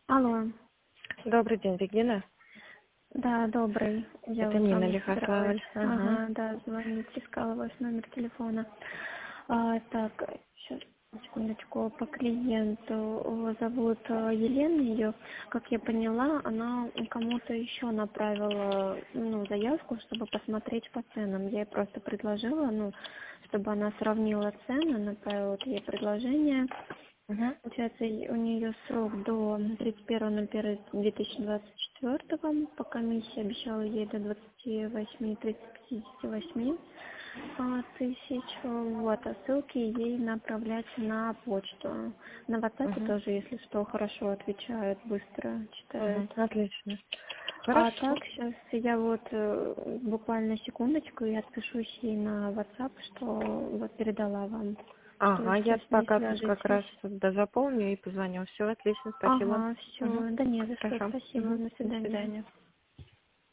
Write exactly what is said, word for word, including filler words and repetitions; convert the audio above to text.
Алло. Добрый день, Регина. Да, добрый. Я Это вот с Нина вами собиралась. Лихославль. Ага. Ага, да, звонить, искала ваш номер телефона. А, так, сейчас, секундочку, по клиенту. Его зовут э, Елена ее. Как я поняла, она кому-то еще направила, ну, заявку, чтобы посмотреть по ценам. Я ей просто предложила, ну, чтобы она сравнила цены, направила вот ей предложение. Угу. Получается, и у нее срок до тридцать первого ноль первого две тысячи двадцать четвёртого. По комиссии обещала ей до двадцати восьми тридцати пятидесяти восьми а, тысяч. Вот, а ссылки ей направлять на почту. На WhatsApp Угу. тоже, если что, хорошо отвечают, быстро читают. Угу. Отлично. А Хорошо. так, сейчас я вот э, буквально секундочку и отпишусь ей на WhatsApp, что вот передала вам, что вы Ага, я сейчас с ней пока тут как раз свяжетесь. да, заполню и позвоню. Все, отлично, спасибо. Ага, Угу. все, да не за что, Хорошо. спасибо, Угу. до До свидания. свидания.